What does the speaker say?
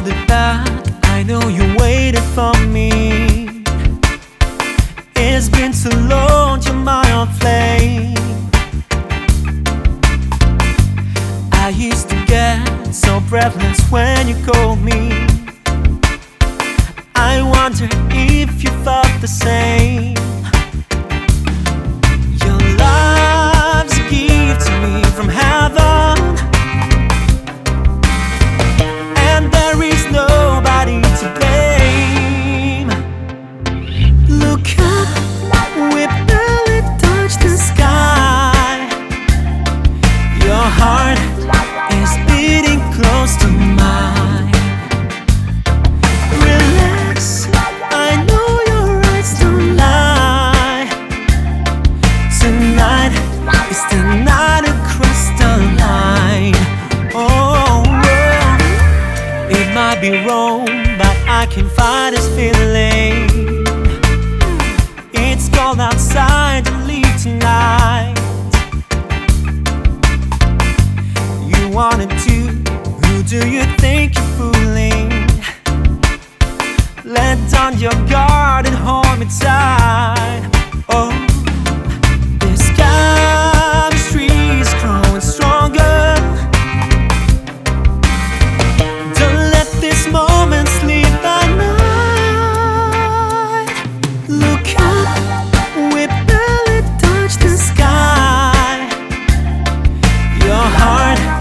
hold it back. I know you waited for me. It's been too long, you're my own flame. I used to get so breathless when you called me. I wonder if you felt the same. Your love's a gift to me from heaven, and there is nobody to blame. Look up, we barely touch the sky. Your heart is beating close to mine. Relax, I know your eyes don't lie. Tonight is the night across the line. Oh, it might be wrong, but I can fight this feeling. It's cold outside to leave tonight. You wanted to, who do you think you're fooling? Let down your guard and hold me tight. Oh, this chemistry is growing stronger. Don't let this moment slip by night. Look up, we barely touch the sky. Your heart